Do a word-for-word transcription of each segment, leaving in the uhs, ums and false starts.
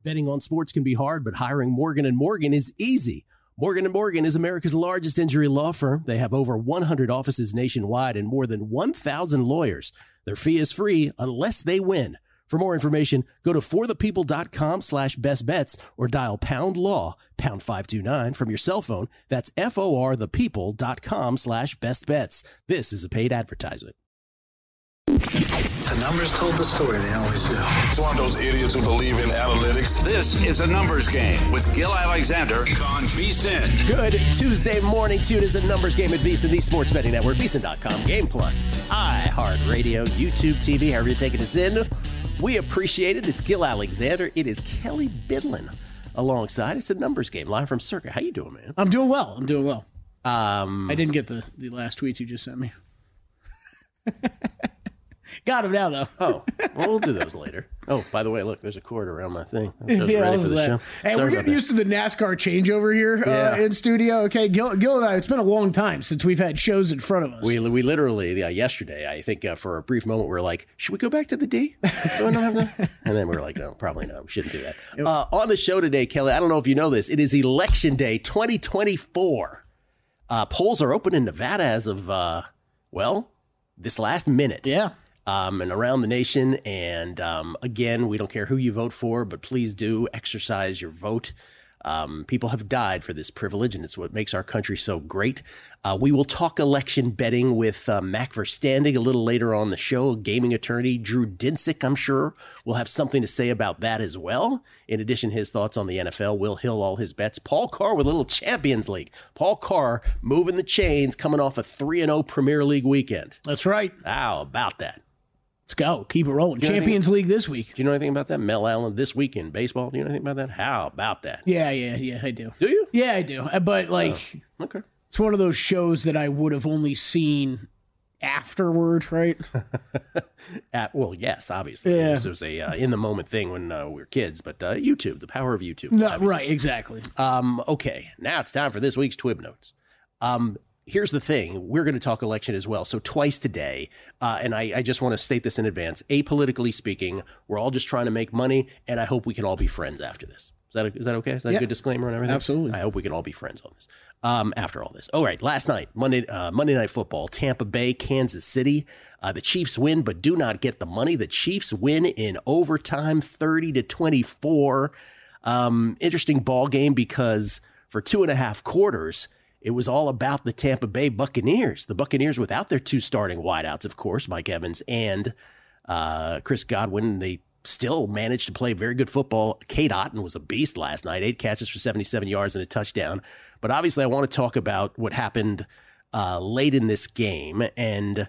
Betting on sports can be hard, but hiring Morgan and Morgan is easy. Morgan and Morgan is America's largest injury law firm. They have over one hundred offices nationwide and more than one thousand lawyers. Their fee is free unless they win. For more information, go to forthepeople.com slash best bets or dial pound law, pound five two nine from your cell phone. That's F-O-R-thepeople.com slash best bets. This is a paid advertisement. The numbers told the story. They always do. It's one of those idiots who believe in analytics. This is a numbers game with Gil Alexander on VSiN. Good Tuesday morning to it is a numbers game at VSiN, the sports betting network, VSiN dot com, Game Plus, iHeartRadio, YouTube T V, however you're taking us in. We appreciate it. It's Gil Alexander. It is Kelly Bidlin alongside. It's a numbers game live from Circa. How you doing, man? I'm doing well. I'm doing well. Um, I didn't get the, the last tweets you just sent me. Got him now, though. Oh, well, we'll do those later. Oh, by the way, look, there's a cord around my thing. I was yeah, ready for the that. show. Hey, Sorry we're getting used to the NASCAR changeover here uh, Yeah. in studio. Okay, Gil, Gil and I, it's been a long time since we've had shows in front of us. We we literally, uh, yesterday, I think uh, for a brief moment, we were like, should we go back to the D? So I don't have to? And then we were like, no, probably not. We shouldn't do that. Uh, on the show today, Kelly, I don't know if you know this, it is Election Day twenty twenty-four. Uh, polls are open in Nevada as of, uh, well, this last minute. Yeah. Um, and around the nation. And um, again, we don't care who you vote for, but please do exercise your vote. Um, people have died for this privilege, and it's what makes our country so great. Uh, we will talk election betting with uh, Mac Verstandig a little later on the show. Gaming attorney Drew Dinsick, I'm sure, will have something to say about that as well. In addition, his thoughts on the N F L. Will Hill, all his bets. Paul Carr with a little Champions League. Paul Carr moving the chains, coming off a three and oh Premier League weekend. That's right. How about that? Let's go. Keep it rolling. You know Champions League this week. Do you know anything about that? Mel Allen this week in baseball. Do you know anything about that? How about that? Yeah, yeah, yeah, I do. Do you? Yeah, I do. Uh, But, like, Oh, okay. it's one of those shows that I would have only seen afterward, right? At, well, yes, obviously. Yeah. This was a uh, in-the-moment thing when uh, we were kids, but uh, YouTube, the power of YouTube. No, obviously. right, exactly. Um, okay, now it's time for this week's Twib Notes. Um, here's the thing. We're going to talk election as well, so twice today, uh, and I, I just want to state this in advance. Apolitically speaking, we're all just trying to make money, and I hope we can all be friends after this. Is that, is that okay? Is that Yeah. a good disclaimer and everything? Absolutely. I hope we can all be friends on this um, after all this. All right, last night, Monday uh, Monday Night Football, Tampa Bay, Kansas City. Uh, the Chiefs win, but do not get the money. The Chiefs win in overtime, thirty to twenty-four. Um, interesting ball game because for two and a half quarters, it was all about the Tampa Bay Buccaneers. The Buccaneers without their two starting wideouts, of course, Mike Evans and uh, Chris Godwin. They still managed to play very good football. Cade Otton was a beast last night, eight catches for seventy-seven yards and a touchdown. But obviously I want to talk about what happened uh, late in this game. And,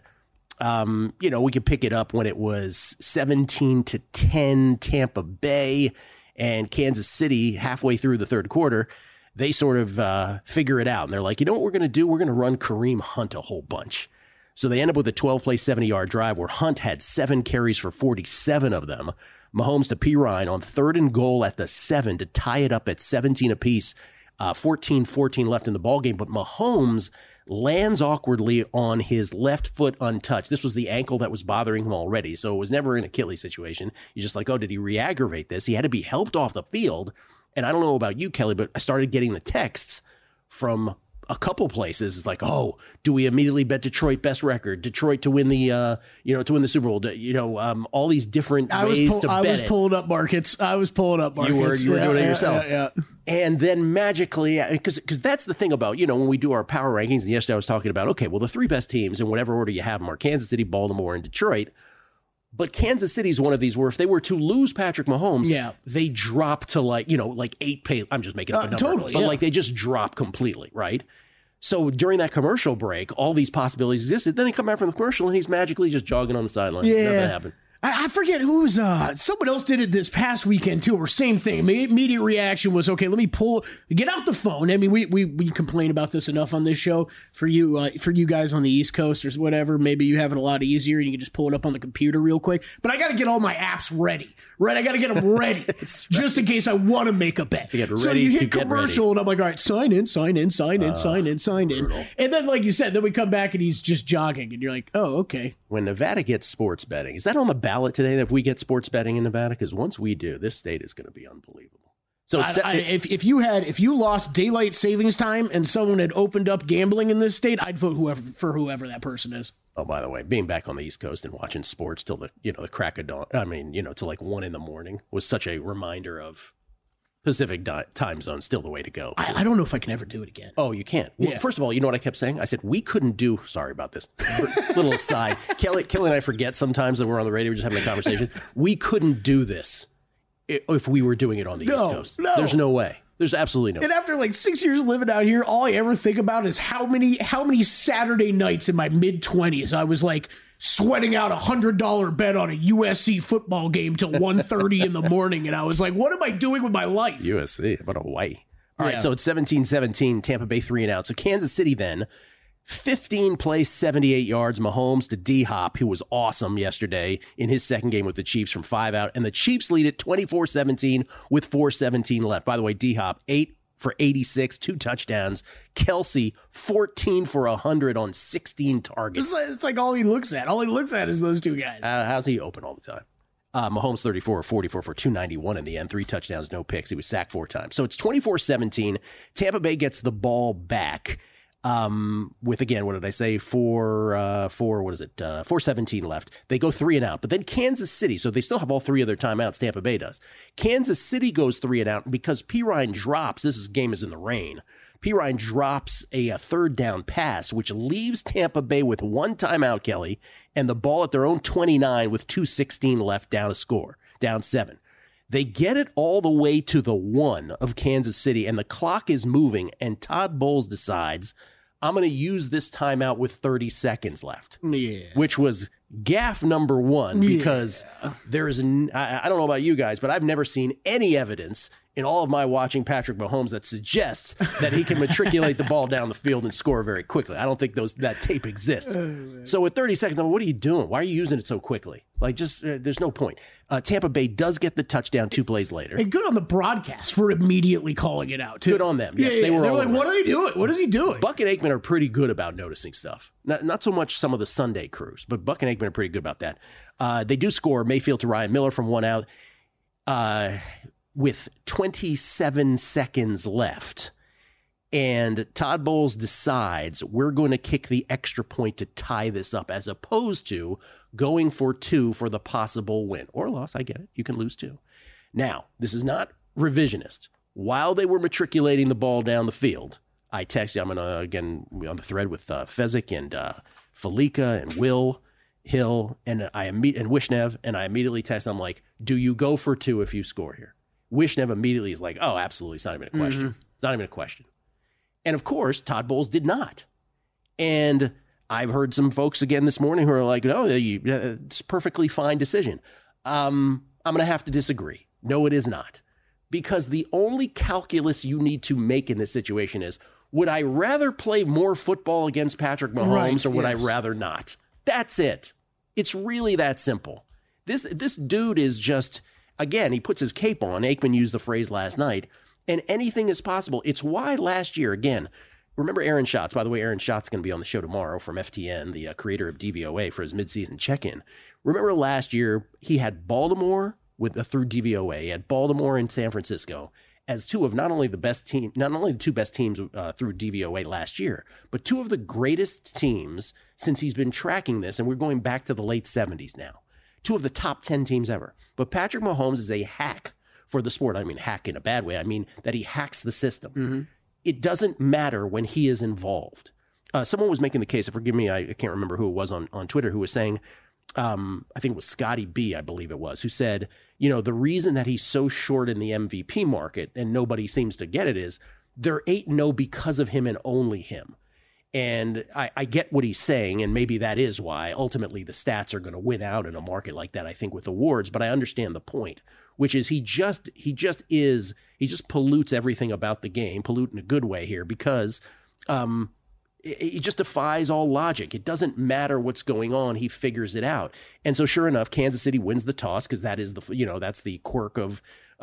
um, you know, we could pick it up when it was seventeen to ten Tampa Bay and Kansas City halfway through the third quarter. They sort of uh, figure it out. And they're like, you know what we're going to do? We're going to run Kareem Hunt a whole bunch. So they end up with a twelve-play, seventy-yard drive where Hunt had seven carries for forty-seven of them. Mahomes to Pirine on third and goal at the seven to tie it up at seventeen apiece. Uh, fourteen fourteen left in the ballgame. But Mahomes lands awkwardly on his left foot untouched. This was the ankle that was bothering him already. So it was never an Achilles situation. You're just like, oh, did he re-aggravate this? He had to be helped off the field. And I don't know about you, Kelly, but I started getting the texts from a couple places. It's like, oh, do we immediately bet Detroit best record? Detroit to win the, uh, you know, to win the Super Bowl. You know, um, all these different I was ways pull, to I bet was it. pulling up markets. I was pulling up markets. You were, you were yeah, doing it yeah, yourself. Yeah, yeah. And then magically, because because that's the thing about, you know, when we do our power rankings, and yesterday I was talking about, okay, well, the three best teams in whatever order you have them are Kansas City, Baltimore, and Detroit. But Kansas City is one of these where if they were to lose Patrick Mahomes, yeah. they drop to like, you know, like eight pay. I'm just making up a Uh, number. totally, but yeah. like they just drop completely, right? So during that commercial break, all these possibilities existed. Then they come back from the commercial and he's magically just jogging on the sideline. Yeah. Nothing happened. I, I forget who was, uh, someone else did it this past weekend too, or same thing. Imme- Immediate reaction was, okay, let me pull, get out the phone. I mean, we, we, we complain about this enough on this show for you, uh, for you guys on the East Coast or whatever. Maybe you have it a lot easier and you can just pull it up on the computer real quick, but I got to get all my apps ready, right? I got to get them ready just in case I want to make a bet. To get so ready you to hit get commercial ready. and I'm like, all right, sign in, sign in, sign in, Uh, sign in, sign in. brutal. And then, like you said, then we come back and he's just jogging and you're like, oh, okay. when Nevada gets sports betting, is that on the ballot today if we get sports betting in Nevada? Because once we do, this state is going to be unbelievable. So it's, I, I, if if you had if you lost daylight savings time and someone had opened up gambling in this state, I'd vote whoever for whoever that person is. Oh, by the way, being back on the East Coast and watching sports till the you know the crack of dawn. I mean, you know, till like one in the morning was such a reminder of Pacific di- time zone. Still the way to go. I, I don't know if I can ever do it again. Oh, you can't. Well, yeah. First of all, you know what I kept saying? I said we couldn't do. Sorry about this. Little aside. Kelly, Kelly and I forget sometimes that we're on the radio, we're just having a conversation. We couldn't do this if we were doing it on the no, East Coast. No. There's no way. There's absolutely no. And after like six years living out here, all I ever think about is how many how many Saturday nights in my mid twenties I was like sweating out a hundred dollar bet on a U S C football game till one thirty in the morning, and I was like, "What am I doing with my life?" U S C, about Hawaii. All yeah. right, so it's seventeen seventeen, Tampa Bay three and out. So Kansas City then, fifteen plays, seventy-eight yards. Mahomes to D-Hop, who was awesome yesterday in his second game with the Chiefs from five out. And the Chiefs lead it twenty-four seventeen with four seventeen left. By the way, D-Hop, eight for eighty-six, two touchdowns. Kelsey, fourteen for one hundred on sixteen targets. It's like, it's like all he looks at. All he looks at is those two guys. Uh, how's he open all the time? Uh, Mahomes thirty-four, forty-four for two ninety-one in the end, three touchdowns, no picks. He was sacked four times. So it's twenty-four seventeen. Tampa Bay gets the ball back um, with, again, what did I say? Four, uh, four, what is it? Uh, four seventeen left. They go three and out. But then Kansas City, so they still have all three of their timeouts, Tampa Bay does. Kansas City goes three and out because Pirine drops, this is, game is in the rain. Pirine drops a, a third down pass, which leaves Tampa Bay with one timeout, Kelly, and the ball at their own twenty-nine with two sixteen left, down a score, down seven. They get it all the way to the one of Kansas City, and the clock is moving, and Todd Bowles decides, I'm going to use this timeout with thirty seconds left, Yeah. which was gaffe number one because Yeah. there's, n- I, I don't know about you guys, but I've never seen any evidence in all of my watching Patrick Mahomes that suggests that he can matriculate the ball down the field and score very quickly. I don't think those that tape exists. So with thirty seconds, I'm like, what are you doing? Why are you using it so quickly? Like, just, uh, there's no point. Uh, Tampa Bay does get the touchdown two plays later. And good on the broadcast for immediately calling it out, too. Good on them. Yes, yeah, yeah, they were They all were like, over what it. are they doing? What is he doing? Buck and Aikman are pretty good about noticing stuff. Not, not so much some of the Sunday crews, but Buck and Aikman are pretty good about that. Uh, they do score Mayfield to Ryan Miller from one out uh, with twenty-seven seconds left. And Todd Bowles decides we're going to kick the extra point to tie this up as opposed to going for two for the possible win or loss. I get it. You can lose two. Now, this is not revisionist. While they were matriculating the ball down the field, I text you, I'm going to, again, on the thread with uh, Fezzik and uh, Falika and Will Hill and I imme- and Wishnev, and I immediately text, I'm like, do you go for two if you score here? Wishnev immediately is like, oh, absolutely. It's not even a question. Mm-hmm. It's not even a question. And of course, Todd Bowles did not. And I've heard some folks again this morning who are like, no, you, uh, it's a perfectly fine decision. Um, I'm going to have to disagree. No, it is not. Because the only calculus you need to make in this situation is, would I rather play more football against Patrick Mahomes right, or would yes. I rather not? That's it. It's really that simple. This this dude is just, again, he puts his cape on. Aikman used the phrase last night, and anything is possible. It's why last year, again, remember Aaron Schatz. By the way, Aaron Schatz is going to be on the show tomorrow from F T N, the uh, creator of D V O A, for his midseason check-in. Remember last year, he had Baltimore with uh, through D V O A, he had Baltimore and San Francisco as two of not only the best team, not only the two best teams uh, through D V O A last year, but two of the greatest teams since he's been tracking this, and we're going back to the late seventies now. Two of the top ten teams ever. But Patrick Mahomes is a hack for the sport. I don't mean hack in a bad way. I mean that he hacks the system. Mm-hmm. It doesn't matter when he is involved. Uh, someone was making the case, forgive me, I, I can't remember who it was on, on Twitter, who was saying, um, I think it was Scotty B, I believe it was, who said, you know, the reason that he's so short in the M V P market and nobody seems to get it is they're eight and oh because of him and only him. And I, I get what he's saying, and maybe that is why ultimately the stats are going to win out in a market like that, I think, with awards. But I understand the point, which is he just he just is he just pollutes everything about the game, pollute in a good way here, because um, it, it just defies all logic. It doesn't matter what's going on; he figures it out. And so, sure enough, Kansas City wins the toss because that is the you know that's the quirk of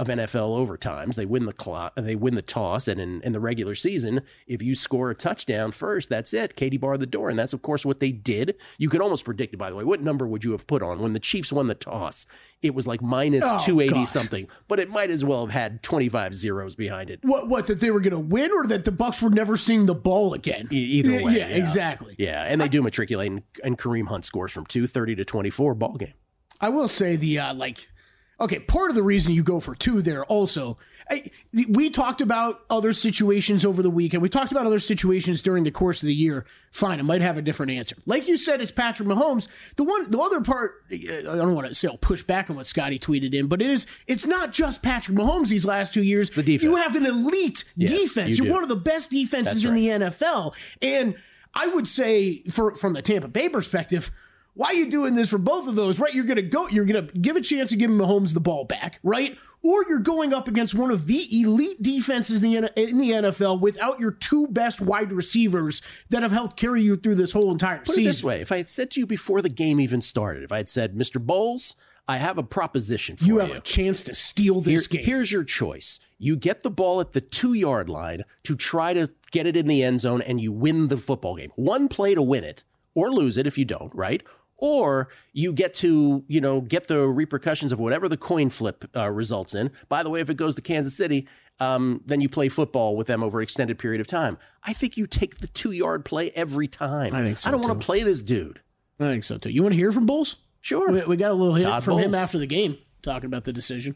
of N F L overtimes. They win the clock, they win the toss, and in, in the regular season, if you score a touchdown first, that's it. Katie barred the door, and that's, of course, what they did. You could almost predict it, by the way. What number would you have put on when the Chiefs won the toss? It was like minus oh, two eighty gosh. something, but it might as well have had twenty-five zeros behind it. What, what, that they were going to win, or that the Bucs were never seeing the ball again? E- either way. Yeah, yeah, exactly. Yeah, and they do matriculate, and, and Kareem Hunt scores from two thirty to twenty-four ball game. I will say the, uh, like, okay, part of the reason you go for two there also, I, we talked about other situations over the weekend. We talked about other situations during the course of the year. Fine, I might have a different answer. Like you said, it's Patrick Mahomes. The one, the other part, I don't want to say I'll push back on what Scotty tweeted in, but it is, it's not just Patrick Mahomes these last two years. It's the defense. You have an elite Yes, defense. you You're do. one of the best defenses That's in right. the N F L. And I would say, for from the Tampa Bay perspective, why are you doing this for both of those, right? You're going to go, you're going to give a chance of giving Mahomes the ball back, right? Or you're going up against one of the elite defenses in the, in the N F L without your two best wide receivers that have helped carry you through this whole entire Put season. it this way, if I had said to you before the game even started, if I had said, Mister Bowles, I have a proposition for you. You have a chance to steal this Here- game. Here's your choice. You get the ball at the two-yard line to try to get it in the end zone, and you win the football game. One play to win it, or lose it if you don't, right? Or you get to, you know, get the repercussions of whatever the coin flip uh, results in. By the way, if it goes to Kansas City, um, then you play football with them over an extended period of time. I think you take the two-yard play every time. I think so, I don't want too. to play this dude. I think so, too. You want to hear from Bulls? Sure. We, we got a little hint Todd from him Bowles. after the game talking about the decision.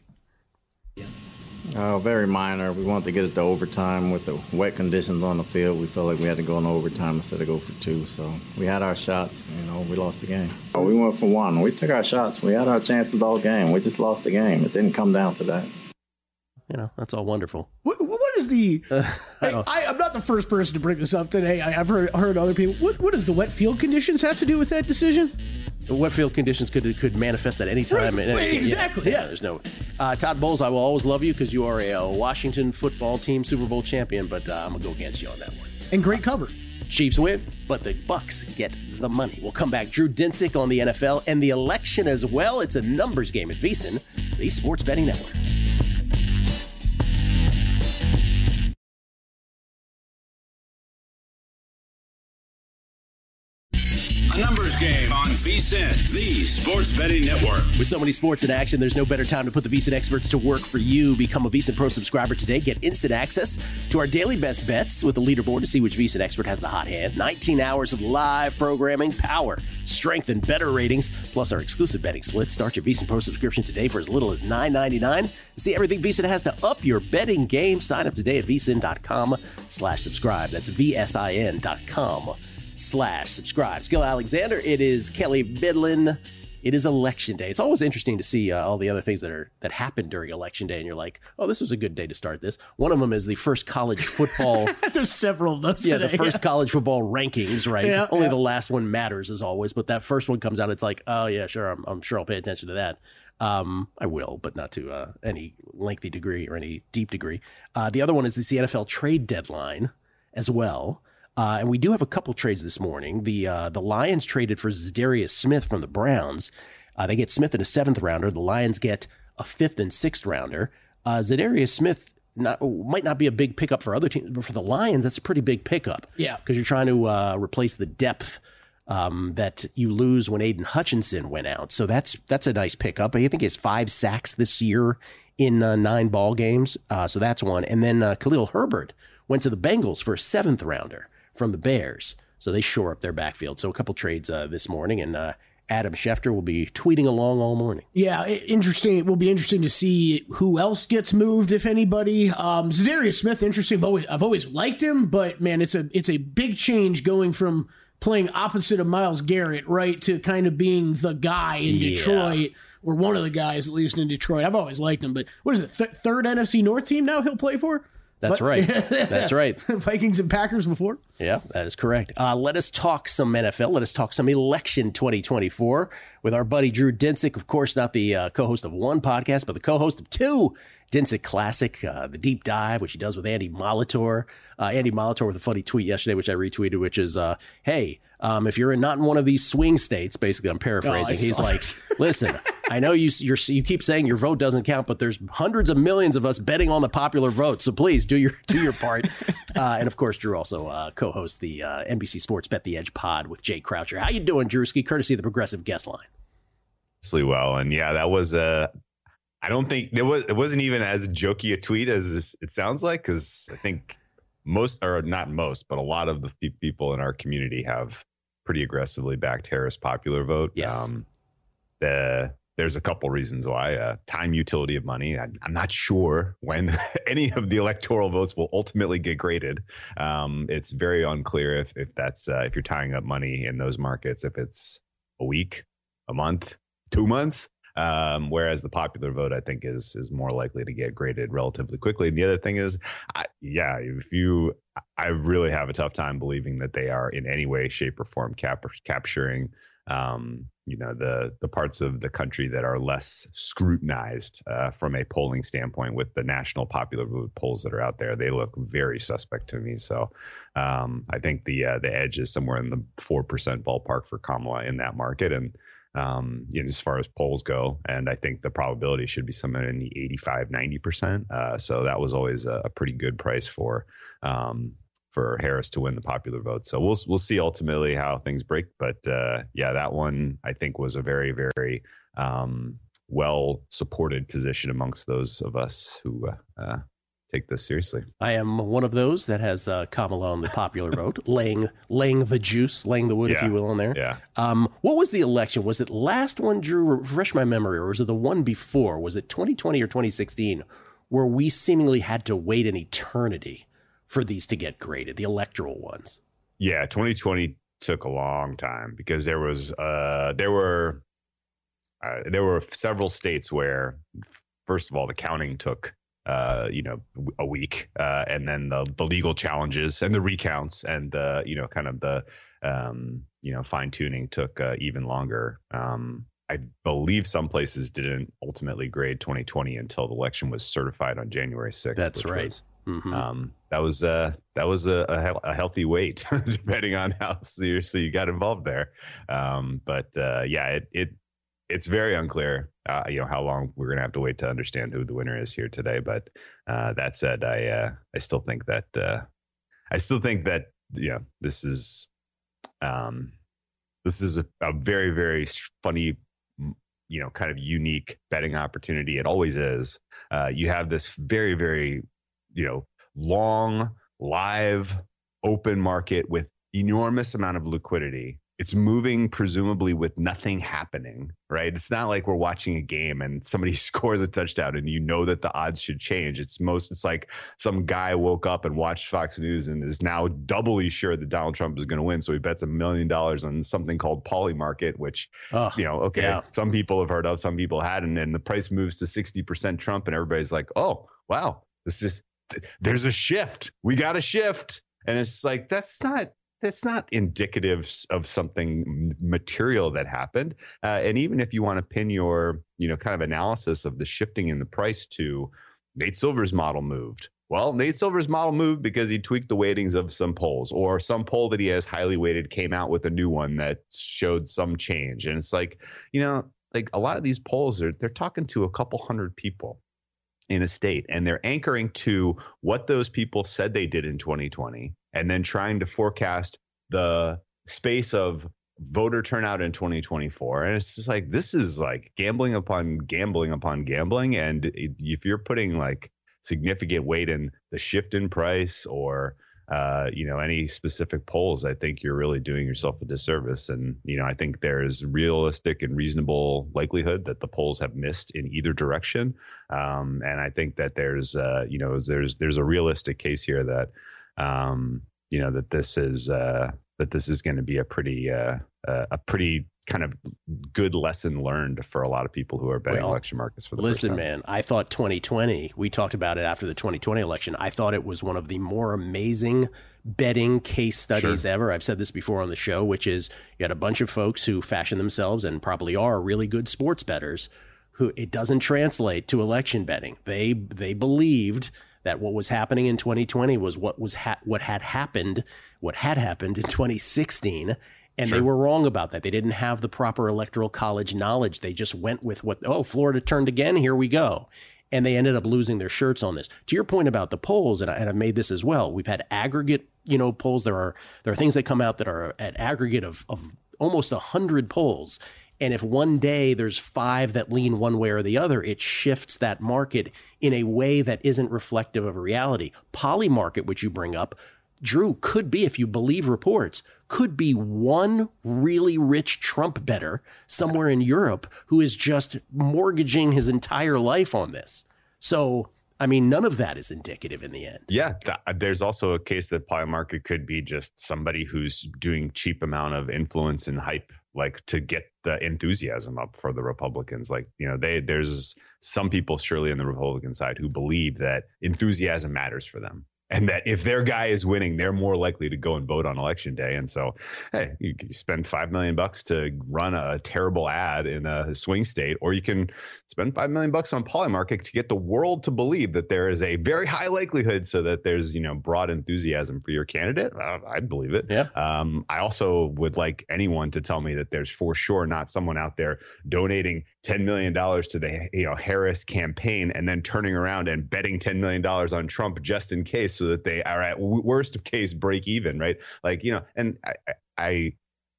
Uh, very minor. We wanted to get it to overtime with the wet conditions on the field. We felt like we had to go into overtime instead of go for two. So we had our shots. You know, we lost the game. We went for one. We took our shots. We had our chances all game. We just lost the game. It didn't come down to that. You know, that's all wonderful. What, what is the? I I, don't- I, I'm not the first person to bring this up today. I, I've heard heard other people. What what does the wet field conditions have to do with that decision? The wet field conditions could could manifest at any time. Right, and right, anything. exactly, yeah. There's no uh, Todd Bowles. I will always love you because you are a uh, Washington football team Super Bowl champion. But uh, I'm gonna go against you on that one. And great cover. Chiefs win, but the Bucks get the money. We'll come back. Drew Dinsick on the N F L and the election as well. It's a numbers game at VSiN, the Sports Betting Network. A numbers game on VSiN, the Sports Betting Network. With so many sports in action, there's no better time to put the VSiN experts to work for you. Become a VSiN Pro subscriber today. Get instant access to our daily best bets with a leaderboard to see which VSiN expert has the hot hand. nineteen hours of live programming, power, strength, and better ratings, plus our exclusive betting splits. Start your VSiN Pro subscription today for as little as nine ninety-nine. See everything VSiN has to up your betting game. Sign up today at VSiN.com slash subscribe. That's V-S-I-N dot com slash subscribe. Skill Alexander, it is Kelly Midland. It is election day. It's always interesting to see uh, all the other things that are that happen during election day, and you're like, oh, this was a good day to start this. One of them is the first college football. There's several of those Yeah, today. the first college football rankings, right? Yeah, Only yeah. the last one matters as always, but that first one comes out, it's like, oh yeah, sure, I'm, I'm sure I'll pay attention to that. Um, I will, but not to uh, any lengthy degree or any deep degree. Uh, the other one is the N F L trade deadline as well. Uh, and we do have a couple trades this morning. The uh, the Lions traded for Zadarius Smith from the Browns. Uh, they get Smith in a seventh rounder. The Lions get a fifth and sixth rounder. Uh, Zadarius Smith not, might not be a big pickup for other teams, but for the Lions, that's a pretty big pickup. Yeah. Because you're trying to uh, replace the depth um, that you lose when Aiden Hutchinson went out. So that's that's a nice pickup. I think he has five sacks this year in uh, nine ball games. Uh, so that's one. And then uh, Khalil Herbert went to the Bengals for a seventh rounder from the Bears. So they shore up their backfield. So a couple trades uh, this morning, and uh, Adam Schefter will be tweeting along all morning. Yeah, i- interesting. It will be interesting to see who else gets moved, if anybody. Um, Zadarius Smith, interesting. I've always, I've always liked him, but man, it's a it's a big change going from playing opposite of Myles Garrett, right, to kind of being the guy in Yeah. Detroit, or one of the guys at least in Detroit. I've always liked him, but what is it? Th- third N F C North team now he'll play for? That's What? right. That's right. Vikings and Packers before. Yeah, that is correct. Uh, let us talk some N F L. Let us talk some election twenty twenty-four with our buddy Drew Dinsick. Of course, not the uh, co-host of one podcast, but the co-host of two. Dinsick Classic, uh, the deep dive, which he does with Andy Molitor. Uh, Andy Molitor with a funny tweet yesterday, which I retweeted, which is, uh, hey, Um, if you're in, not in one of these swing states, basically, I'm paraphrasing. Oh, he's saw like, listen, I know you you're, you keep saying your vote doesn't count, but there's hundreds of millions of us betting on the popular vote. So please do your do your part. uh, and of course, Drew also uh, co-hosts the uh, N B C Sports Bet the Edge pod with Jay Croucher. How you doing, Drewski? Courtesy of the Progressive Guest Line. Well, and yeah, that was a. Uh, I don't think there was. It wasn't even as jokey a tweet as it sounds like, because I think most, or not most, but a lot of the people in our community have pretty aggressively backed Harris' popular vote. Yes. Um, the there's a couple reasons why. Uh, time utility of money. I, I'm not sure when any of the electoral votes will ultimately get graded. Um, it's very unclear if if that's uh, if you're tying up money in those markets, if it's a week, a month, two months. Um, whereas the popular vote, I think, is is more likely to get graded relatively quickly. And the other thing is, I, yeah, if you, I really have a tough time believing that they are in any way, shape, or form cap, capturing, um, you know, the the parts of the country that are less scrutinized uh, from a polling standpoint. With the national popular vote polls that are out there, they look very suspect to me. So um, I think the uh, the edge is somewhere in the four percent ballpark for Kamala in that market, and. Um, you know, as far as polls go, and I think the probability should be somewhere in the eighty-five, ninety percent. Uh, so that was always a, a pretty good price for um, for Harris to win the popular vote. So we'll we'll see ultimately how things break. But uh, yeah, that one I think was a very, very um, well supported position amongst those of us who uh, uh, take this seriously. I am one of those that has uh, Kamala on the popular vote, laying laying the juice, laying the wood, yeah. if you will, in there. Yeah. Um, what was the election? Was it last one, Drew? Refresh my memory, or was it the one before? Was it twenty twenty or twenty sixteen, where we seemingly had to wait an eternity for these to get graded, the electoral ones? Yeah, twenty twenty took a long time because there was uh, there were uh, there were several states where, first of all, the counting took. Uh, you know, a week, uh, and then the the legal challenges and the recounts and the you know kind of the um, you know fine tuning took uh, even longer. Um, I believe some places didn't ultimately grade twenty twenty until the election was certified on January sixth. That's right. Was, mm-hmm. um, that was uh, that was a, a, a healthy wait, depending on how seriously you got involved there. Um, but uh, yeah, it it. It's very unclear, uh, you know, how long we're going to have to wait to understand who the winner is here today. But uh, that said, I uh, I still think that uh, I still think that you know this is um, this is a, a very very funny, you know, kind of unique betting opportunity. It always is. Uh, you have this very very you know long live open market with enormous amount of liquidity. It's moving presumably with nothing happening, right? It's not like we're watching a game and somebody scores a touchdown and you know that the odds should change. It's most, it's like some guy woke up and watched Fox News and is now doubly sure that Donald Trump is going to win. So he bets a million dollars on something called Poly Market, which, oh, you know, okay, yeah. some people have heard of, some people hadn't. And the price moves to sixty percent Trump and everybody's like, oh, wow, this is, there's a shift. We got a shift. And it's like, that's not, That's not indicative of something material that happened. Uh, and even if you want to pin your, you know, kind of analysis of the shifting in the price to Nate Silver's model moved. Well, Nate Silver's model moved because he tweaked the weightings of some polls, or some poll that he has highly weighted came out with a new one that showed some change. And it's like, you know, like a lot of these polls are, they're talking to a couple hundred people in a state, and they're anchoring to what those people said they did in twenty twenty. And then trying to forecast the space of voter turnout in twenty twenty-four. And it's just like, this is like gambling upon gambling upon gambling. And if you're putting like significant weight in the shift in price or, uh, you know, any specific polls, I think you're really doing yourself a disservice. And, you know, I think there's realistic and reasonable likelihood that the polls have missed in either direction. Um, and I think that there's, uh, you know, there's, there's a realistic case here that, Um, you know, that this is uh, that this is going to be a pretty uh, uh, a pretty kind of good lesson learned for a lot of people who are betting well, election markets for the listen, first time. man, I thought twenty twenty, we talked about it after the twenty twenty election. I thought it was one of the more amazing betting case studies sure. ever. I've said this before on the show, which is you had a bunch of folks who fashion themselves and probably are really good sports bettors who it doesn't translate to election betting. They they believed that what was happening in twenty twenty was what was ha- what had happened, what had happened in twenty sixteen, And Sure. they were wrong about that. They didn't have the proper electoral college knowledge. They just went with what, oh, Florida turned again, here we go. And they ended up losing their shirts on this. To your point about the polls, and, I, and I've made this as well, we've had aggregate, you know, polls. There are there are things that come out that are at aggregate of, of almost one hundred polls. And if one day there's five that lean one way or the other, it shifts that market in a way that isn't reflective of reality. Polymarket, which you bring up, Drew, could be, if you believe reports, could be one really rich Trump bettor somewhere in Europe who is just mortgaging his entire life on this. So, I mean, none of that is indicative in the end. Yeah, th- there's also a case that Polymarket could be just somebody who's doing cheap amount of influence and hype, like to get the enthusiasm up for the Republicans. Like, you know, they there's some people surely in the Republican side who believe that enthusiasm matters for them. And that if their guy is winning, they're more likely to go and vote on election day. And so, hey, you can spend five million bucks to run a terrible ad in a swing state, or you can spend five million bucks on Polymarket to get the world to believe that there is a very high likelihood, so that there's, you know, broad enthusiasm for your candidate. Uh, I'd believe it. Yeah. Um, I also would like anyone to tell me that there's for sure not someone out there donating ten million dollars to the, you know, Harris campaign and then turning around and betting ten million dollars on Trump just in case, so that they are at worst of case break even, right? Like, you know, and I, I,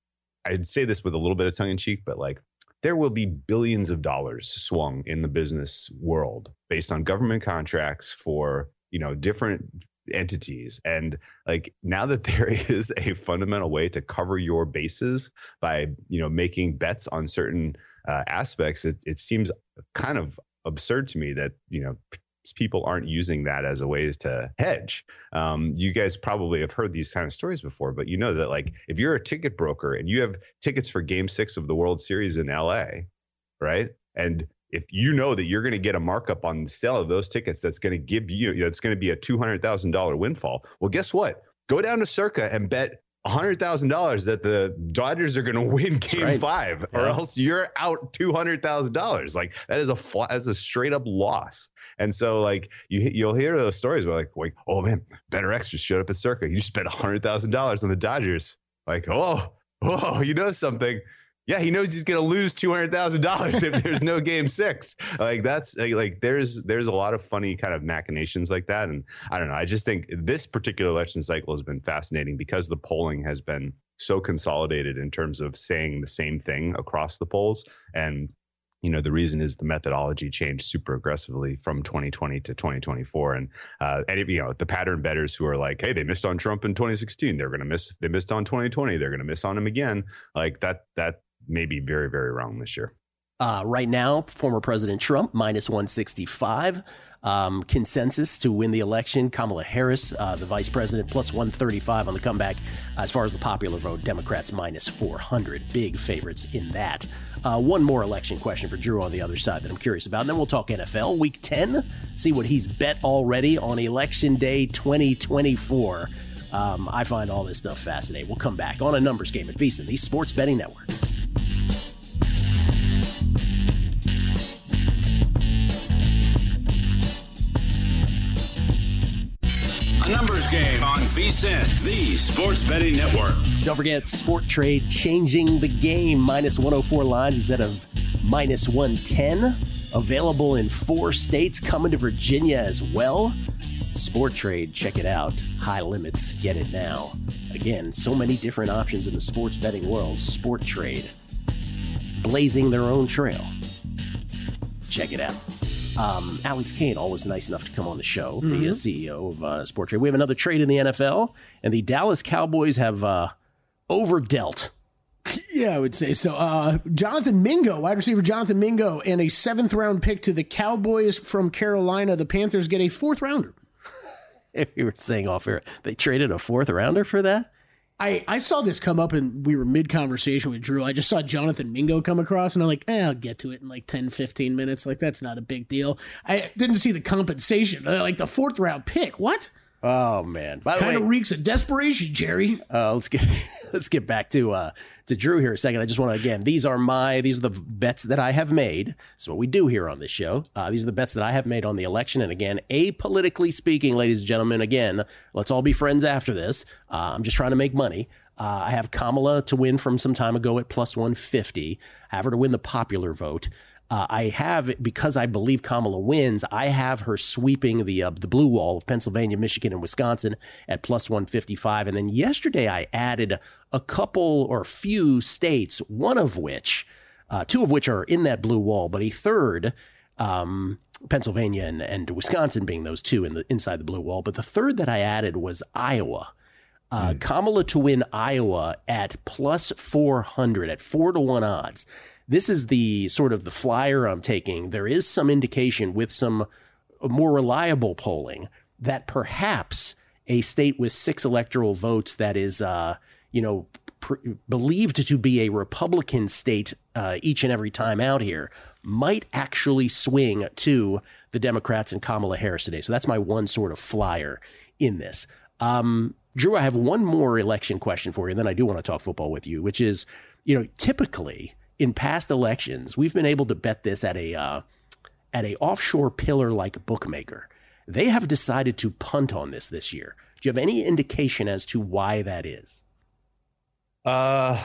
I'd say this with a little bit of tongue in cheek, but like, there will be billions of dollars swung in the business world based on government contracts for, you know, different entities. And like, now that there is a fundamental way to cover your bases by, you know, making bets on certain uh, aspects, it, it seems kind of absurd to me that, you know, people aren't using that as a way to hedge. Um, you guys probably have heard these kind of stories before, but you know that, like, if you're a ticket broker and you have tickets for game six of the World Series in L A, right? And if you know that you're going to get a markup on the sale of those tickets, that's going to give you, you know, it's going to be a two hundred thousand dollars windfall. Well, guess what? Go down to Circa and bet one hundred thousand dollars that the Dodgers are going to win game right. five, Yeah. or else you're out two hundred thousand dollars. Like, that is a fl- that's a straight up loss. And so, like, you, you'll hear those stories where, like, like, oh man, BetterX just showed up at Circa. You just spent one hundred thousand dollars on the Dodgers. Like, oh, oh, you know something. Yeah, he knows he's going to lose two hundred thousand dollars if there's no game six. Like, that's like, like there's there's a lot of funny kind of machinations like that. And I don't know. I just think this particular election cycle has been fascinating because the polling has been so consolidated in terms of saying the same thing across the polls. And, you know, the reason is the methodology changed super aggressively from twenty twenty to twenty twenty-four. And, uh, and you know, the pattern bettors who are like, hey, they missed on Trump in twenty sixteen. They're going to miss. They missed on twenty twenty. They're going to miss on him again. Like that, that may be very, very wrong this year. Uh, right now, former President Trump, minus one sixty-five. Um, consensus to win the election. Kamala Harris, uh, the vice president, plus one thirty-five on the comeback. As far as the popular vote, Democrats minus four hundred. Big favorites in that. Uh, one more election question for Drew on the other side that I'm curious about. And then we'll talk N F L Week ten. See what he's bet already on Election Day twenty twenty-four. Um, I find all this stuff fascinating. We'll come back on a numbers game at VSiN, the Sports Betting Network. A numbers game on VSiN, the Sports Betting Network. Don't forget, Sport Trade changing the game. Minus one oh four lines instead of minus one ten. Available in four states, coming to Virginia as well. Sport Trade, check it out. High limits, get it now. Again, so many different options in the sports betting world. Sport Trade, blazing their own trail. Check it out. Um, Alex Kane, always nice enough to come on the show, mm-hmm. the uh, C E O of uh, Sport Trade. We have another trade in the N F L, and the Dallas Cowboys have uh, overdealt. Yeah, I would say so. Uh, Jonathan Mingo, wide receiver Jonathan Mingo, and a seventh round pick to the Cowboys from Carolina. The Panthers get a fourth rounder. You were saying off air, they traded a fourth rounder for that? I, I saw this come up, and we were mid-conversation with Drew. I just saw Jonathan Mingo come across, and I'm like, eh, I'll get to it in like ten, fifteen minutes. Like, that's not a big deal. I didn't see the compensation. Like, the fourth-round pick. What? Oh, man. By the kind way, of reeks of desperation, Jerry. Uh, let's get let's get back to uh, to Drew here a second. I just want to, again, these are my, these are the bets that I have made. That's what we do here on this show. Uh, these are the bets that I have made on the election. And again, apolitically speaking, ladies and gentlemen, again, let's all be friends after this. Uh, I'm just trying to make money. Uh, I have Kamala to win from some time ago at plus one fifty. I have her to win the popular vote. Uh, I have, because I believe Kamala wins, I have her sweeping the uh, the blue wall of Pennsylvania, Michigan, and Wisconsin at plus one fifty-five. And then yesterday I added a couple or few states, one of which, uh, two of which are in that blue wall, but a third, um, Pennsylvania and, and Wisconsin being those two in the inside the blue wall. But the third that I added was Iowa. Uh, mm. Kamala to win Iowa at plus four hundred, at four to one odds. This is the sort of the flyer I'm taking. There is some indication with some more reliable polling that perhaps a state with six electoral votes that is, uh, you know, pr- believed to be a Republican state uh, each and every time out here might actually swing to the Democrats and Kamala Harris today. So that's my one sort of flyer in this. Um, Drew, I have one more election question for you, and then I do want to talk football with you, which is, you know, typically in past elections, we've been able to bet this at a uh, at a offshore pillar like bookmaker. They have decided to punt on this this year. Do you have any indication as to why that is? Uh,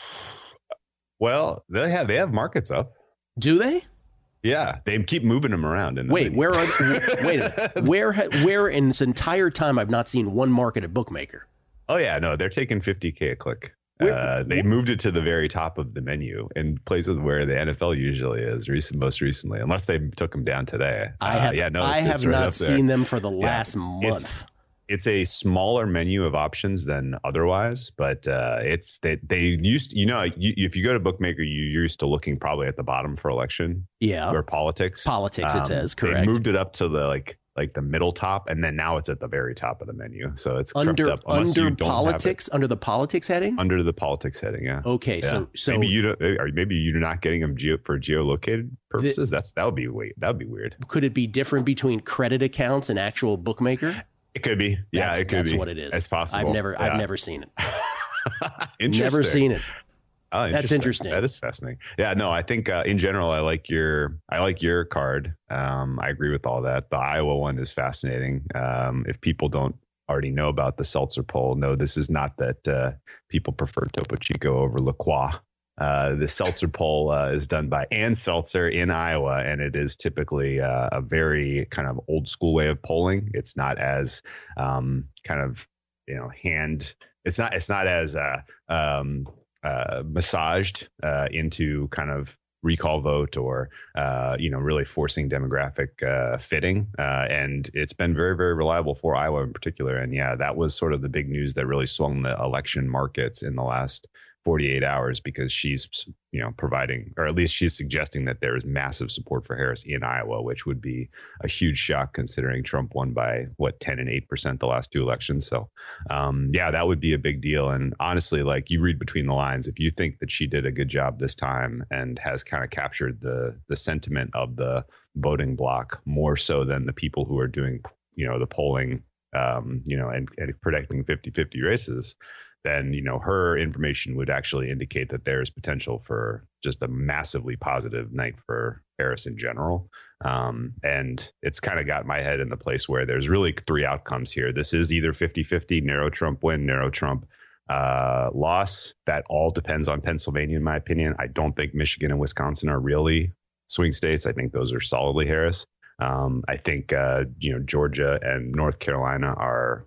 well, they have they have markets up. Do they? Yeah, they keep moving them around. In the wait, menu. where are they, wait a minute. Where where in this entire time I've not seen one market at bookmaker? Oh yeah, no, they're taking fifty K a click. Uh, they moved it to the very top of the menu in places where the N F L usually is. Recent, most recently, unless they took them down today. I have, uh, yeah, no, I it's, have it's right not seen them for the last yeah, month. It's, it's a smaller menu of options than otherwise, but uh, it's they they used you know you, if you go to bookmaker, you, you're used to looking probably at the bottom for election. Yeah, or politics. Politics, um, it says correct. They moved it up to the like. like the middle top, and then now it's at the very top of the menu. So it's under up under politics, under the politics heading, under the politics heading. Yeah. Okay. Yeah. So so maybe you don't, or maybe you're not getting them geo, for geolocated purposes. The, That's that would be weird. That would be weird. Could it be different between credit accounts and actual bookmaker? It could be. Yeah, that's, it could that's be. what it is. It's possible. I've never yeah. I've never seen it. Interesting. Never seen it. Oh, interesting. That's interesting. That is fascinating. Yeah, no, I think uh, in general, I like your I like your card. Um, I agree with all that. The Iowa one is fascinating. Um, if people don't already know about the Seltzer poll, no, this is not that uh, people prefer Topo Chico over La Croix. Uh, the Seltzer poll uh, is done by Ann Seltzer in Iowa, and it is typically uh, a very kind of old school way of polling. It's not as um, kind of you know hand. It's not. It's not as uh, um, uh, massaged uh, into kind of recall vote or uh, you know really forcing demographic uh, fitting. Uh, and it's been very very reliable for Iowa in particular. And yeah, that was sort of the big news that really swung the election markets in the last forty-eight hours, because she's, you know, providing, or at least she's suggesting that there is massive support for Harris in Iowa, which would be a huge shock considering Trump won by what, ten and eight percent the last two elections. So, um, yeah, that would be a big deal. And honestly, like you read between the lines, if you think that she did a good job this time and has kind of captured the the sentiment of the voting bloc more so than the people who are doing, you know, the polling, um, you know, and, and predicting fifty-fifty races, then, you know, her information would actually indicate that there's potential for just a massively positive night for Harris in general. Um, and it's kind of got my head in the place where there's really three outcomes here. This is either fifty-fifty, narrow Trump win, narrow Trump uh, loss. That all depends on Pennsylvania, in my opinion. I don't think Michigan and Wisconsin are really swing states. I think those are solidly Harris. Um, I think, uh, you know, Georgia and North Carolina are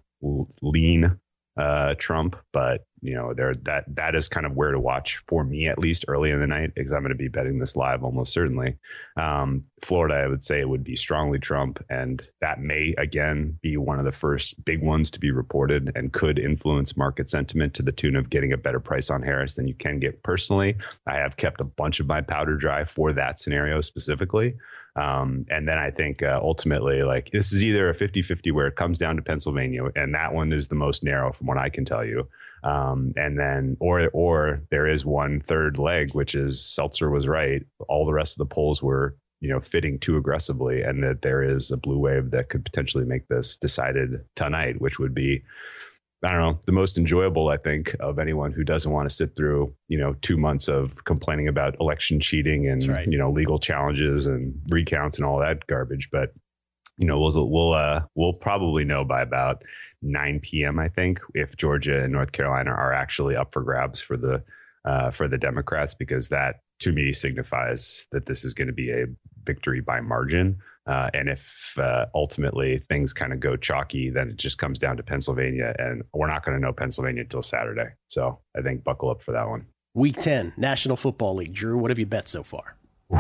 lean uh Trump, but you know there that that is kind of where to watch for me, at least early in the night, because I'm going to be betting this live almost certainly. um Florida, I would say it would be strongly Trump, and that may again be one of the first big ones to be reported and could influence market sentiment to the tune of getting a better price on Harris than you can get personally. I have kept a bunch of my powder dry for that scenario specifically. Um, and then I think uh, ultimately, like, this is either a fifty-fifty where it comes down to Pennsylvania, and that one is the most narrow from what I can tell you. Um, and then or or there is one third leg, which is Seltzer was right. All the rest of the polls were, you know, fitting too aggressively, and that there is a blue wave that could potentially make this decided tonight, which would be, I don't know, the most enjoyable, I think, of anyone who doesn't want to sit through, you know, two months of complaining about election cheating and, right. you know, legal challenges and recounts and all that garbage. But you know, we'll we'll uh, we'll probably know by about nine p.m. I think if Georgia and North Carolina are actually up for grabs for the uh, for the Democrats, because that to me signifies that this is going to be a victory by margin. Uh, and if uh, ultimately things kind of go chalky, then it just comes down to Pennsylvania, and we're not going to know Pennsylvania until Saturday. So I think buckle up for that one. Week ten, National Football League. Drew, what have you bet so far?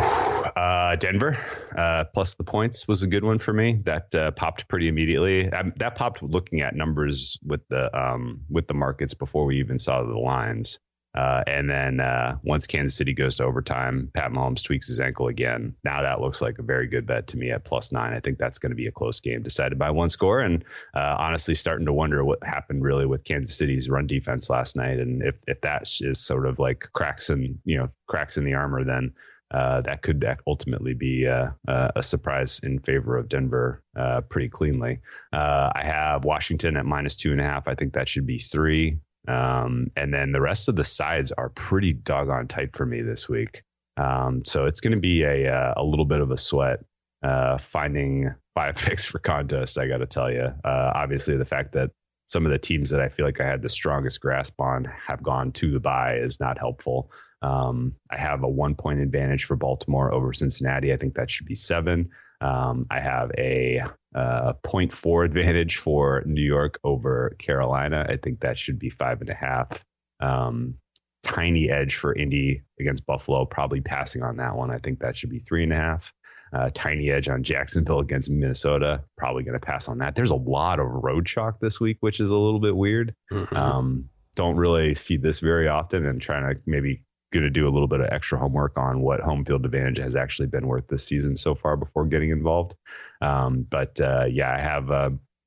Uh, Denver uh, plus the points was a good one for me. That uh, popped pretty immediately. Um, that popped looking at numbers with the um, with the markets before we even saw the lines. Uh, and then uh, once Kansas City goes to overtime, Pat Mahomes tweaks his ankle again. Now that looks like a very good bet to me at plus nine. I think that's going to be a close game decided by one score. And uh, honestly, starting to wonder what happened really with Kansas City's run defense last night. And if, if that is sort of like cracks in, you know, cracks in the armor, then uh, that could ultimately be uh, uh, a surprise in favor of Denver uh, pretty cleanly. Uh, I have Washington at minus two and a half. I think that should be three. Um, and then the rest of the sides are pretty doggone tight for me this week. Um, so it's going to be a, uh, a little bit of a sweat, uh, finding five picks for contests. I got to tell you, uh, obviously the fact that some of the teams that I feel like I had the strongest grasp on have gone to the bye is not helpful. Um, I have a one point advantage for Baltimore over Cincinnati. I think that should be seven. Um, I have a uh, zero point four advantage for New York over Carolina. I think that should be five and a half. Um, tiny edge for Indy against Buffalo, probably passing on that one. I think that should be three and a half. Uh, tiny edge on Jacksonville against Minnesota, probably going to pass on that. There's a lot of road chalk this week, which is a little bit weird. Mm-hmm. Um, don't really see this very often, and trying to maybe going to do a little bit of extra homework on what home field advantage has actually been worth this season so far before getting involved. Um, but uh, yeah, I have uh,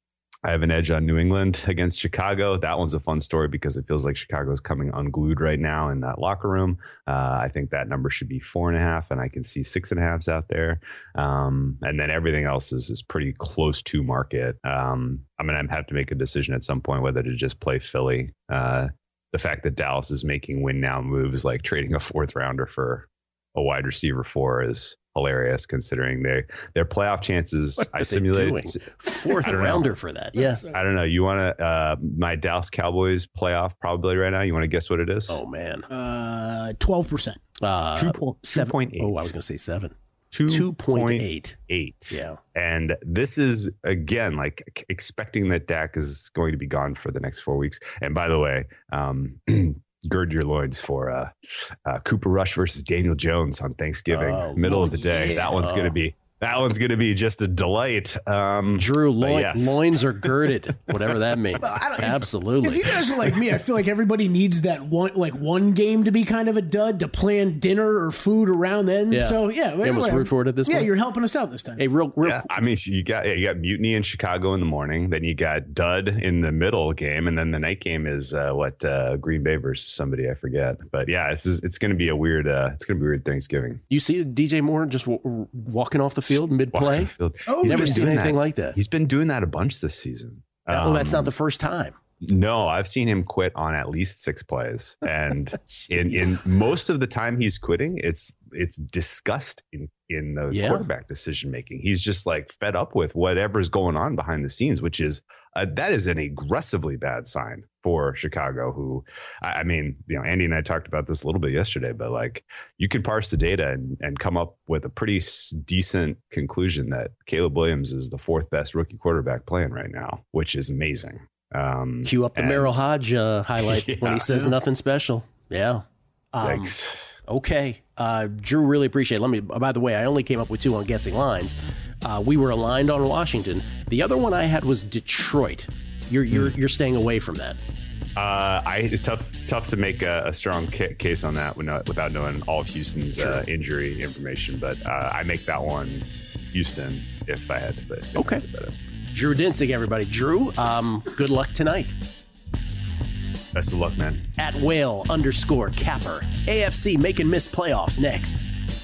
I have an edge on New England against Chicago. That one's a fun story because it feels like Chicago's coming unglued right now in that locker room. Uh, I think that number should be four and a half, and I can see six and a halves out there. Um, and then everything else is, is pretty close to market. Um, I'm going to have to make a decision at some point whether to just play Philly. Uh, the fact that Dallas is making win now moves, like trading a fourth rounder for a wide receiver four, is hilarious considering their their playoff chances. What I simulated fourth rounder for that. Yeah. I don't know. You want to, uh, my Dallas Cowboys playoff probability right now. You want to guess what it is? Oh man. Uh, twelve percent. Uh, two point eight. Oh, I was going to say seven. two point eight. Yeah. And this is, again, like expecting that Dak is going to be gone for the next four weeks. And by the way, um, gird your loins for uh, uh, Cooper Rush versus Daniel Jones on Thanksgiving, oh, middle oh, of the day. Yeah. That one's oh. going to be. That one's going to be just a delight. Um, Drew, loin, yes. loins are girded, whatever that means. I don't, Absolutely. If, if you guys are like me, I feel like everybody needs that one, like one game to be kind of a dud to plan dinner or food around then. Yeah. So yeah, you almost root for it at this yeah, point. Yeah, you're helping us out this time. Hey, real, real. Yeah, I mean, you got you got Mutiny in Chicago in the morning, then you got Dud in the middle game, and then the night game is uh, what uh, Green Bay versus somebody I forget. But yeah, it's it's going to be a weird uh, it's going to be a weird Thanksgiving. You see D J Moore just w- walking off the field mid play. Oh, He's never seen anything that. like that. He's been doing that a bunch this season. Oh, um, that's not the first time. No, I've seen him quit on at least six plays, and in, in most of the time he's quitting, it's it's disgust in in the yeah. quarterback decision making. He's just like fed up with whatever's going on behind the scenes, which is uh, that is an aggressively bad sign for Chicago. Who, I, I mean, you know, Andy and I talked about this a little bit yesterday, but like you can parse the data and, and come up with a pretty s- decent conclusion that Caleb Williams is the fourth best rookie quarterback playing right now, which is amazing. Um, Cue up the and, Merrill Hodge uh, highlight yeah, when he says yeah. nothing special. Yeah. Um, Thanks. Okay. Uh, Drew, really appreciate it. Let me, by the way, I only came up with two on guessing lines. Uh, we were aligned on Washington. The other one I had was Detroit. You're, you're, you're staying away from that. Uh, I it's tough tough to make a, a strong ca- case on that without, without knowing all of Houston's uh, injury information, but uh, I make that one Houston if I had to bet. If Okay. I had to bet it. Drew Dinsick, everybody. Drew, um, good luck tonight. Best of luck, man. At whale underscore capper. A F C making miss playoffs next.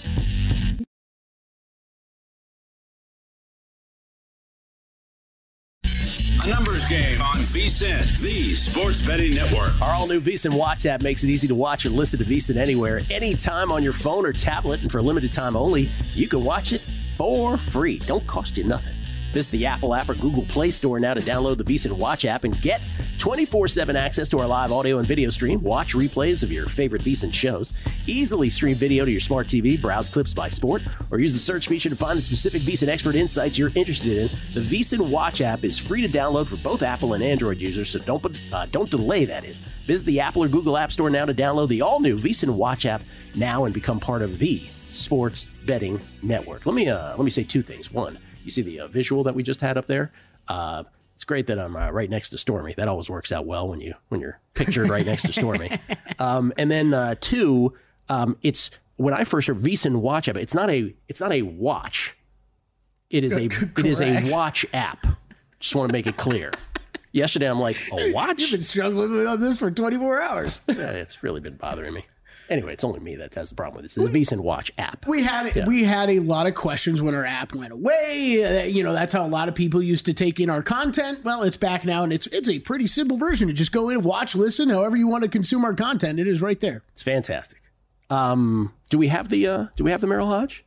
A numbers game on VSiN, the sports betting network. Our all-new VSiN Watch app makes it easy to watch or listen to VSiN anywhere, anytime on your phone or tablet, and for a limited time only, you can watch it for free. Don't cost you nothing. Visit the Apple app or Google Play Store now to download the VSiN Watch app and get twenty-four seven access to our live audio and video stream, watch replays of your favorite VSiN shows, easily stream video to your smart T V, browse clips by sport, or use the search feature to find the specific VSiN expert insights you're interested in. The VSiN Watch app is free to download for both Apple and Android users, so don't uh, don't delay, that is. Visit the Apple or Google App Store now to download the all-new VSiN Watch app now and become part of the Sports Betting Network. Let me uh, let me say two things. One, you see the uh, visual that we just had up there? Uh, it's great that I'm uh, right next to Stormy. That always works out well when you when you're pictured right next to Stormy. Um, and then uh, two, um, it's when I first heard VSiN Watch app. It's not a it's not a watch. It is a it is a watch app. Just want to make it clear. Yesterday, I'm like, a watch? You've been struggling with this for twenty-four hours. Yeah, it's really been bothering me. Anyway, it's only me that has the problem with this. It's the VSiN Watch app. We had yeah. we had a lot of questions when our app went away. Uh, you know, that's how a lot of people used to take in our content. Well, it's back now, and it's it's a pretty simple version to just go in, watch, listen, however you want to consume our content. It is right there. It's fantastic. Um, do we have the uh, do we have the Merrill Hodge?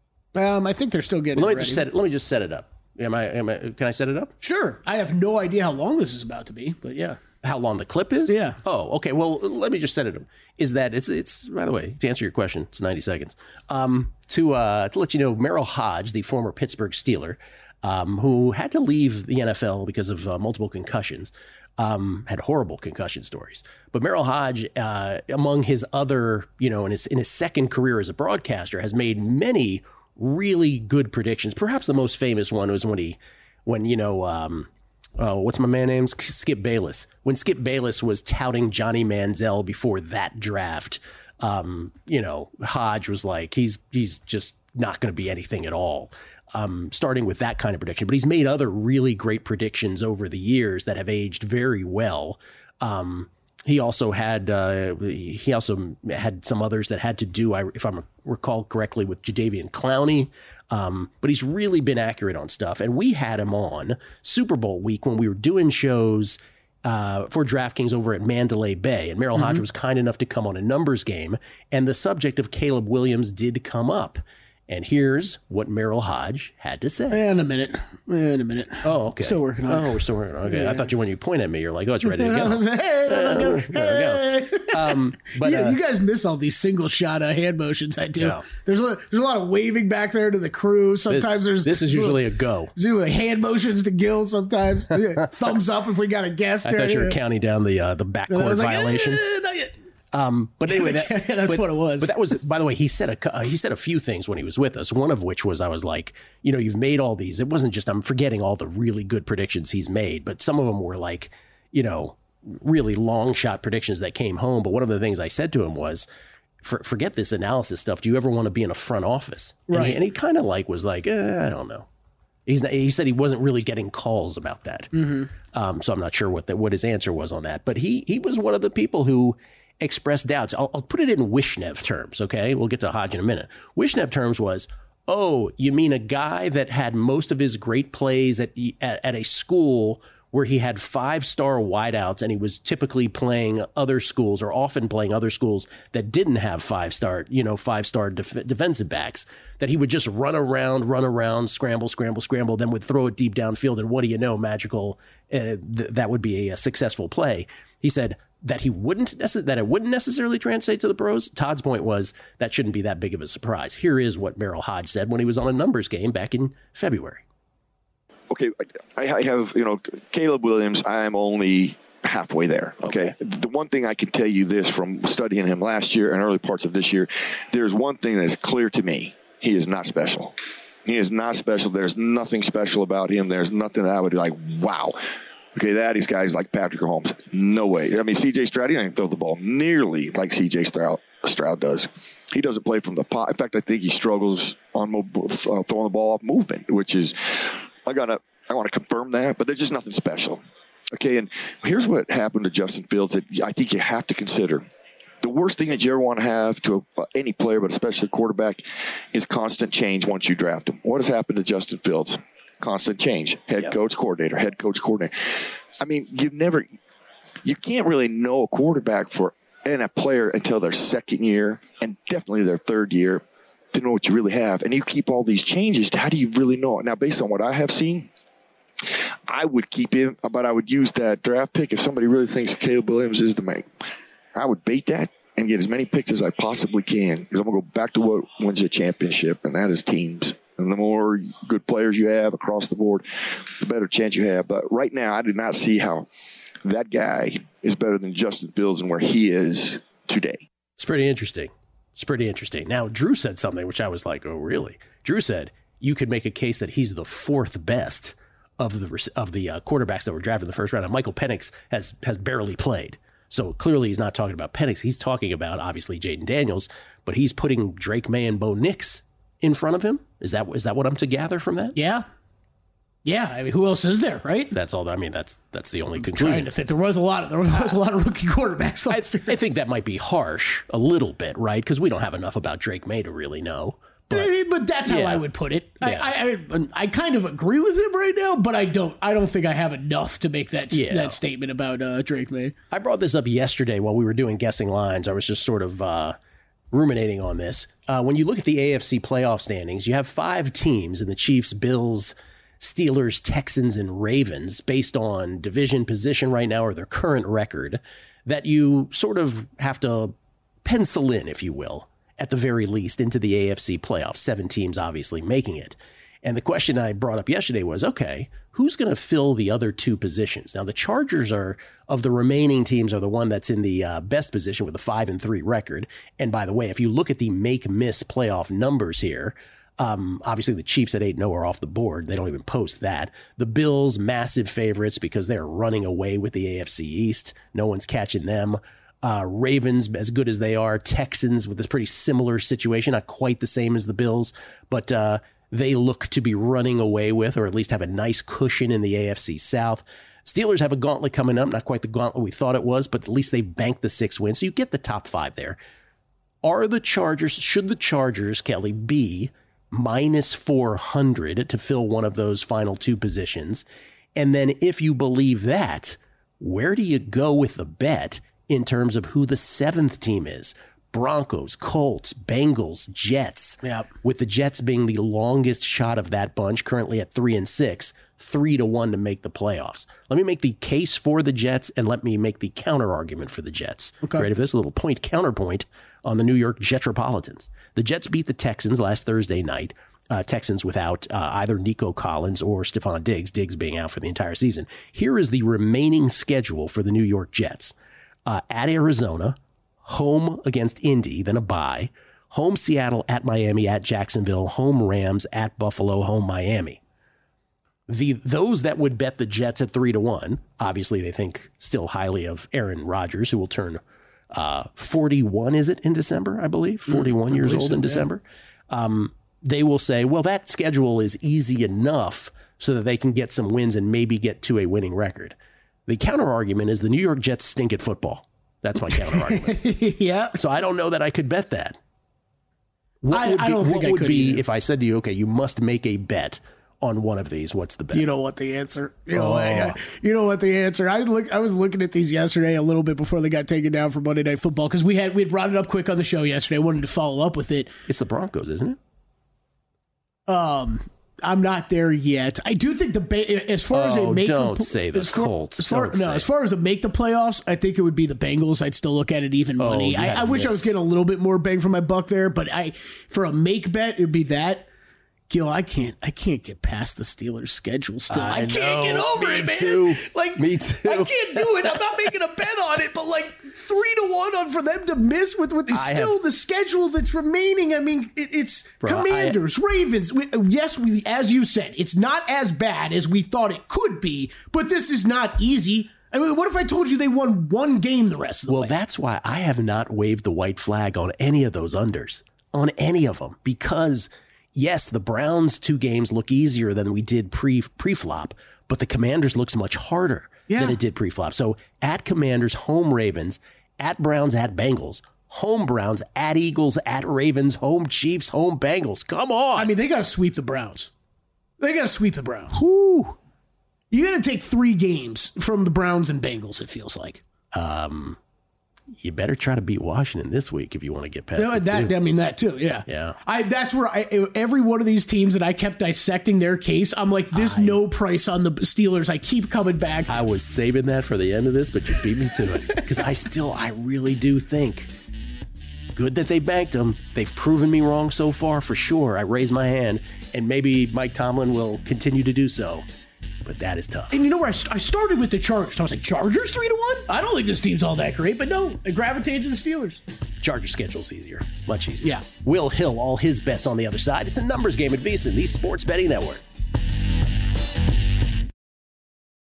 Um, I think they're still getting. Well, let it me ready. just set it. Let me just set it up. Am I? Am I? Can I set it up? Sure. I have no idea how long this is about to be, but yeah. How long the clip is? Yeah. Oh, okay. Well, let me just set it up. Is that it's it's by the way, to answer your question, it's ninety seconds. Um, to uh, to let you know, Merrill Hodge, the former Pittsburgh Steeler, um, who had to leave the N F L because of uh, multiple concussions, um, had horrible concussion stories. But Merrill Hodge, uh, among his other, you know, in his in his second career as a broadcaster, has made many really good predictions. Perhaps the most famous one was when he, when you know. Um, Oh, what's my man name? Skip Bayless. When Skip Bayless was touting Johnny Manziel before that draft, um, you know, Hodge was like, he's he's just not going to be anything at all. Um, starting with that kind of prediction, but he's made other really great predictions over the years that have aged very well. Um, he also had uh, he also had some others that had to do, if I recall correctly, with Jadeveon Clowney. Um, but he's really been accurate on stuff. And we had him on Super Bowl week when we were doing shows uh, for DraftKings over at Mandalay Bay. And Merrill mm-hmm. Hodge was kind enough to come on a numbers game. And the subject of Caleb Williams did come up. And here's what Merrill Hodge had to say. In a minute. In a minute. Oh, okay. Still working on it. Oh, we're still working on it. Okay. Yeah. I thought you, when you point at me, you're like, oh, it's ready to go. Hey, no, no, uh, there we go. Um, but, yeah, uh, you guys miss all these single shot uh, hand motions I do. Yeah. There's, a, there's a lot of waving back there to the crew. Sometimes this, there's... This is usually a go. There's usually hand motions to Gil sometimes. Thumbs up if we got a guest. I thought you were counting down the uh, the backcourt like, violation. Eh, Um, but anyway, that, that's but, what it was. But that was, by the way, he said a uh, he said a few things when he was with us. One of which was, I was like, you know, you've made all these. It wasn't just I'm forgetting all the really good predictions he's made, but some of them were like, you know, really long shot predictions that came home. But one of the things I said to him was, For, forget this analysis stuff. Do you ever want to be in a front office? And right. he, and he kind of like was like, eh, I don't know. He's not, he said he wasn't really getting calls about that. Mm-hmm. Um, so I'm not sure what that what his answer was on that. But he he was one of the people who expressed doubts. I'll, I'll put it in Wishnev terms, okay? We'll get to Hodge in a minute. Wishnev terms was, oh, you mean a guy that had most of his great plays at at, at a school where he had five-star wideouts and he was typically playing other schools or often playing other schools that didn't have five-star, you know, five-star def- defensive backs, that he would just run around, run around, scramble, scramble, scramble, then would throw it deep downfield. And what do you know, magical, uh, th- that would be a, a successful play. He said that he wouldn't nece- that it wouldn't necessarily translate to the pros. Todd's point was that shouldn't be that big of a surprise. Here is what Merrill Hodge said when he was on a numbers game back in February. Okay, I, I have, you know, Caleb Williams, I'm only halfway there, okay? okay? The one thing I can tell you this from studying him last year and early parts of this year, there's one thing that is clear to me. He is not special. He is not special. There's nothing special about him. There's nothing that I would be like, wow. Okay, that is guys like Patrick Mahomes. No way. I mean, C J Stroud, he doesn't throw the ball nearly like C J Stroud, Stroud does. He doesn't play from the pot. In fact, I think he struggles on uh, throwing the ball off movement, which is – I gotta, I want to confirm that, but there's just nothing special. Okay, and here's what happened to Justin Fields that I think you have to consider. The worst thing that you ever want to have to a, any player, but especially a quarterback, is constant change once you draft him. What has happened to Justin Fields? Constant change. Head yep. coach, coordinator, head coach, coordinator. I mean, you never, you can't really know a quarterback for and a player until their second year and definitely their third year. to know what you really have. And you keep all these changes. How do you really know it? Now, based on what I have seen, I would keep him, but I would use that draft pick if somebody really thinks Caleb Williams is the man. I would bait that and get as many picks as I possibly can, because I'm going to go back to what wins you a championship, and that is teams. And the more good players you have across the board, the better chance you have. But right now, I do not see how that guy is better than Justin Fields and where he is today. It's pretty interesting. It's pretty interesting. Now, Drew said something which I was like, oh, really? Drew said you could make a case that he's the fourth best of the of the uh, quarterbacks that were drafted in the first round. And Michael Penix has has barely played. So clearly he's not talking about Penix. He's talking about, obviously, Jaden Daniels, but he's putting Drake May and Bo Nix in front of him. Is that is that what I'm to gather from that? Yeah. Yeah, I mean, who else is there, right? That's all. I mean, that's that's the only I'm conclusion. Trying to think, there was a lot of there was a lot of rookie quarterbacks last year. I think that might be harsh a little bit, right? Because we don't have enough about Drake May to really know. But, but that's how yeah. I would put it. Yeah. I, I I kind of agree with him right now, but I don't I don't think I have enough to make that Yeah. that statement about uh, Drake May. I brought this up yesterday while we were doing guessing lines. I was just sort of uh, ruminating on this. Uh, when you look at the A F C playoff standings, you have five teams in the Chiefs, Bills, Steelers, Texans, and Ravens, based on division position right now or their current record, that you sort of have to pencil in, if you will, at the very least, into the A F C playoffs. Seven teams obviously making it. And the question I brought up yesterday was, okay, who's going to fill the other two positions? Now, the Chargers are, of the remaining teams, are the one that's in the uh, best position with a five and three record. And by the way, if you look at the make-miss playoff numbers here, Um, obviously, the Chiefs at eight and oh are off the board. They don't even post that. The Bills, massive favorites because they're running away with the A F C East. No one's catching them. Uh, Ravens, as good as they are. Texans with this pretty similar situation, not quite the same as the Bills, but uh, they look to be running away with, or at least have a nice cushion in the A F C South. Steelers have a gauntlet coming up, not quite the gauntlet we thought it was, but at least they've banked the six wins. So you get the top five there. Are the Chargers, should the Chargers, Kelly, be minus four hundred to fill one of those final two positions? And then if you believe that, where do you go with the bet in terms of who the seventh team is? Broncos, Colts, Bengals, Jets. Yep. With the Jets being the longest shot of that bunch, currently at three and six, three to one to make the playoffs. Let me make the case for the Jets and let me make the counter argument for the Jets. Okay. Ready for this? A little point counterpoint on the New York Jetropolitans. The Jets beat the Texans last Thursday night. Uh, Texans without uh, either Nico Collins or Stephon Diggs, Diggs being out for the entire season. Here is the remaining schedule for the New York Jets. Uh, at Arizona, home against Indy, then a bye, home Seattle, at Miami, at Jacksonville, home Rams, at Buffalo, home Miami. The those that would bet the Jets at three to one, obviously they think still highly of Aaron Rodgers, who will turn uh, forty-one, is it, in December, I believe? forty-one mm, years old so, in yeah. December. Um, they will say, well, that schedule is easy enough so that they can get some wins and maybe get to a winning record. The counter argument is the New York Jets stink at football. That's my counter argument. Yeah. So I don't know that I could bet that. What I, would I be, don't what think I would could be either. if I said to you, okay, you must make a bet on one of these? What's the bet? You know what the answer? You know, Oh. what, you know what the answer? I look. I was looking at these yesterday a little bit before they got taken down for Monday Night Football because we had we had brought it up quick on the show yesterday. I wanted to follow up with it. It's the Broncos, isn't it? Um, I'm not there yet. I do think the ba- as far as Oh, they make don't the, say the as far, Colts. As far, Don't no, say as it. far as they make the playoffs, I think it would be the Bengals. I'd still look at it even Oh, money. you I, had I wish I was this. getting a little bit more bang for my buck there, but I for a make bet it'd be that. Gil, I can't. I can't get past the Steelers' schedule. Still, I I, can't know. get over Me it, man. too. Like Me too. I can't do it. I'm not making a bet on it, but like three to one on for them to miss with with the, I still have- the schedule that's remaining. I mean, it, it's Bro, I- Commanders, Ravens. We, yes, we, as you said, it's not as bad as we thought it could be, but this is not easy. I mean, what if I told you they won one game the rest of the Well, way? that's why I have not waved the white flag on any of those unders, on any of them, because yes, the Browns' two games look easier than we did pre pre-flop, but the Commanders looks much harder Yeah. than it did pre-flop. So at Commanders, home Ravens, at Browns, at Bengals, home Browns, at Eagles, at Ravens, home Chiefs, home Bengals. Come on. I mean, they got to sweep the Browns. They got to sweep the Browns. Whew. You got to take three games from the Browns and Bengals, it feels like. Um, you better try to beat Washington this week if you want to get past No, it that too. I mean that too. Yeah, Yeah. I that's where I every one of these teams that I kept dissecting their case. I'm like, this I- no price on the Steelers. I keep coming back. I was saving that for the end of this, but you beat me to it. Because I still, I really do think good that they banked him. They've proven me wrong so far, for sure. I raise my hand, and maybe Mike Tomlin will continue to do so. But that is tough. And you know where I, st- I started with the Chargers. I was like, Chargers three to one? I don't think this team's all that great, but no, I gravitated to the Steelers. Charger schedule's easier, much easier. Yeah. Will Hill, all his bets on the other side. It's a numbers game at VSiN, the Sports Betting Network.